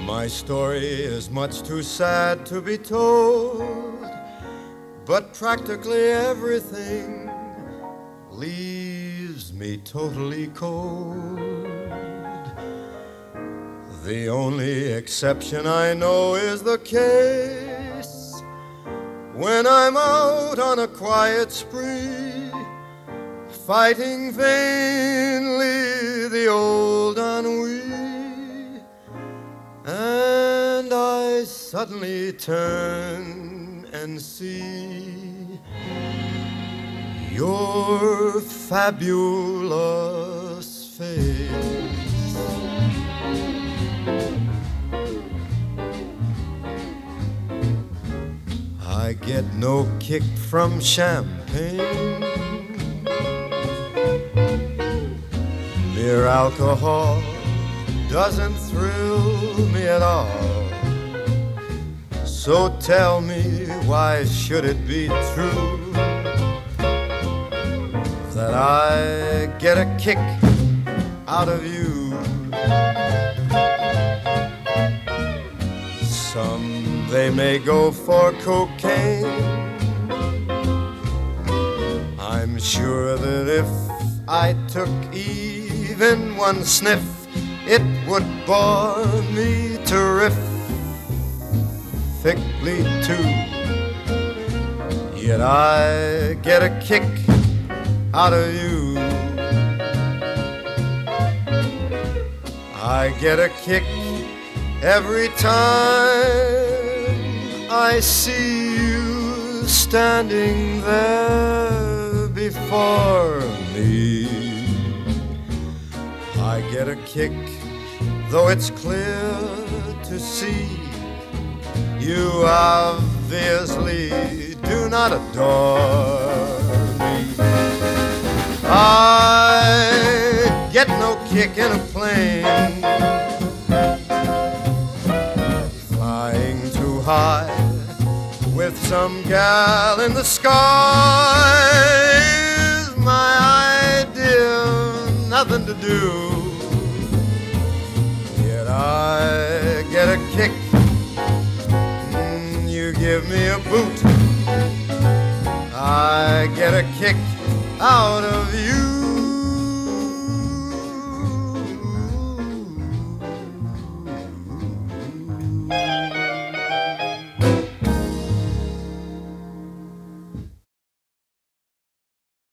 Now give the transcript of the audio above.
My story is much too sad to be told, but practically everything leaves me totally cold. The only exception I know is the case when I'm out on a quiet spree, fighting vainly the old ennui. And I suddenly turn and see your fabulous face. I get no kick from champagne. Mere alcohol doesn't thrill me at all. So tell me, why should it be true that I get a kick out of you? Some, they may go for cocaine. I'm sure that if I took even one sniff, it would bore me terrifically too. Yet I get a kick out of you. I get a kick every time I see you standing there before me. I get a kick, though it's clear to see you obviously do not adore me. I get no kick in a plane flying too high with some gal in the sky. Is my idea nothing to do? I get a kick, you give me a boot. I get a kick out of you.